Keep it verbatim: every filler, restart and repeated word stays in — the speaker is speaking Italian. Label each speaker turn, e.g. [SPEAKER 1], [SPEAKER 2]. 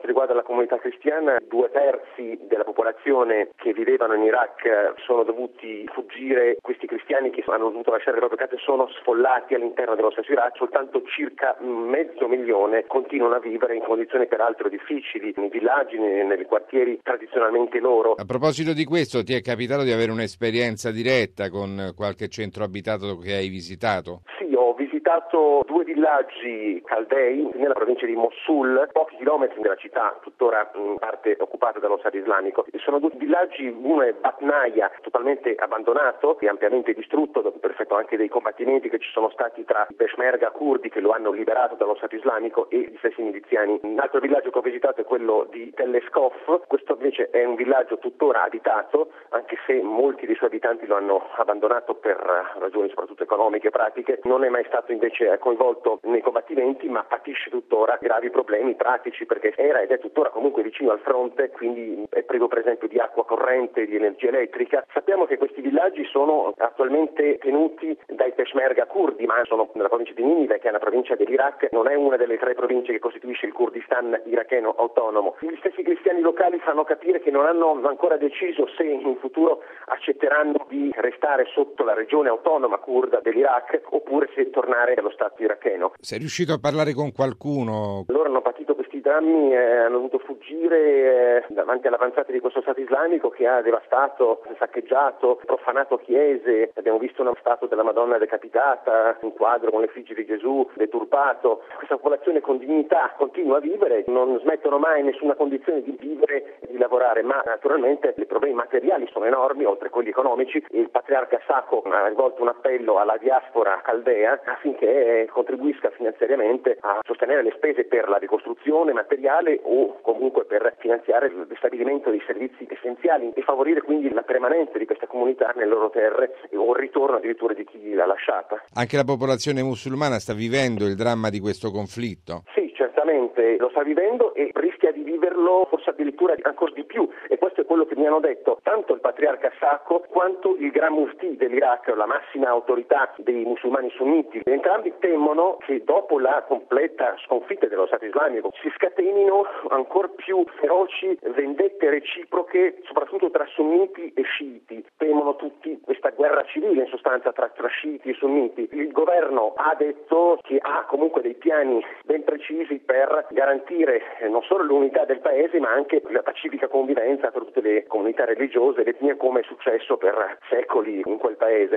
[SPEAKER 1] quanto riguarda la comunità cristiana, due terzi della popolazione che vivevano in Iraq sono dovuti fuggire. Questi cristiani che hanno dovuto lasciare le proprie case sono sfollati all'interno dello stesso Iraq, soltanto circa mezzo milione continuano a vivere in condizioni peraltro difficili, nei villaggi, nei, nei quartieri tradizionalmente loro.
[SPEAKER 2] A proposito di questo, ti è capitato di avere un'esperienza diretta con qualche centro abitato che hai visitato?
[SPEAKER 1] Sì, ho visitato due villaggi caldei nella provincia di Mosul, pochi chilometri dalla città, tuttora in parte occupata dallo Stato islamico. Sono due villaggi, uno è Batnaia, totalmente abbandonato e ampiamente distrutto per effetto anche dei combattimenti che ci sono stati tra i peshmerga curdi che lo hanno liberato dallo Stato islamico e gli stessi miliziani. Un altro villaggio che ho visitato è quello di Teleskov, questo invece è un villaggio tuttora abitato, anche se molti dei suoi abitanti lo hanno abbandonato per ragioni soprattutto economiche e pratiche. Non è mai stato invece coinvolto nei combattimenti, ma patisce tuttora gravi problemi pratici perché era ed è tuttora comunque vicino al fronte, quindi è privo per esempio di acqua corrente, di energia elettrica. Sappiamo che questi villaggi sono attualmente tenuti dai peshmerga curdi, ma sono nella provincia di Ninive, che è una provincia dell'Iraq, non è una delle tre province che costituisce il Kurdistan iracheno autonomo. Gli stessi cristiani locali fanno capire che non hanno ancora deciso se in futuro accetteranno di restare sotto la regione autonoma kurda dell'Iraq oppure se tornare allo Stato iracheno.
[SPEAKER 2] Sei riuscito a parlare con qualcuno?
[SPEAKER 1] Loro hanno patito questi drammi e hanno dovuto fuggire eh, davanti all'avanzata di questo Stato islamico che ha devastato, saccheggiato, profanato chiese. Abbiamo visto uno statua della Madonna decapitata, un quadro con l'effigie di Gesù deturpato. Questa popolazione con dignità continua a vivere, non smettono mai in nessuna condizione di vivere e di lavorare, ma naturalmente i problemi materiali sono enormi, oltre a quelli economici. Il patriarca Sacco ha rivolto un appello alla diaspora caldea affinché contribuisca finanziariamente a sostenere le spese per la ricostruzione materiale o comunque per finanziare il ristabilimento dei servizi essenziali e favorire quindi la permanenza di questa comunità nelle loro terre o il ritorno addirittura di chi l'ha lasciata.
[SPEAKER 2] Anche la popolazione musulmana sta vivendo il dramma di questo conflitto?
[SPEAKER 1] Sì, certamente lo sta vivendo e rischia di viverlo forse addirittura ancora di più, e questo è quello che mi hanno detto tanto il patriarca Sacco quanto il Gran Mufti dell'Iraq, la massima autorità dei musulmani sunniti. Entrambi temono che dopo la completa sconfitta dello Stato islamico si scatenino ancora più feroci vendette reciproche, soprattutto tra sunniti e sciiti. Temono tutti questa guerra civile in sostanza tra, tra sciiti e sunniti. Il governo ha detto che ha comunque dei piani ben precisi per garantire non solo l'unità del paese ma anche la pacifica convivenza tra tutte le comunità religiose ed etnie, come è successo per secoli in quel paese.